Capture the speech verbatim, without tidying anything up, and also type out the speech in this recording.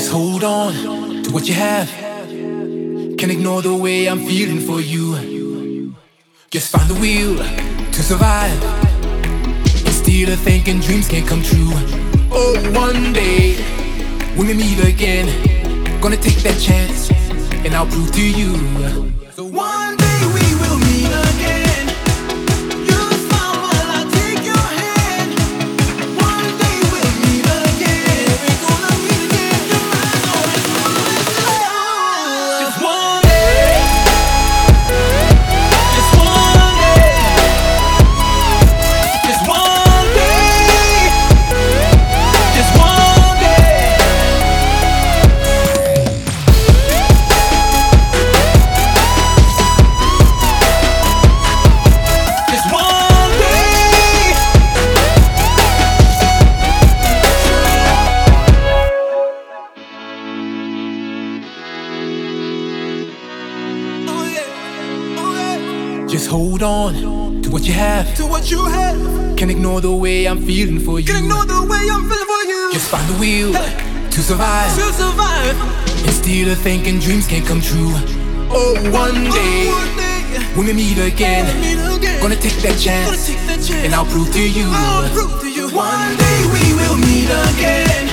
Just hold on to what you have. Can't ignore the way I'm feeling for you. Just find the will to survive. Instead of thinking dreams can't come true. Oh, one day when we meet again, gonna take that chance and I'll prove to you. So one day we will meet again. You'll smile while I take your hand. One day we'll meet again. We're gonna meet again. Your eyes always moving slow. Just one day. Just one day. Just one day. Just one day. Just one day. Oh yeah, oh yeah. Just hold on to what you have. To what you have. Can't ignore the way I'm feeling for you. Can't ignore the way I'm feeling for you. Just find the will to survive. To survive. Instead of thinking dreams can't come true. Oh, one day, oh, one day when we meet again, meet again. Gonna take that chance, take that chance and I'll prove to you. I'll prove to you. One day we will meet again.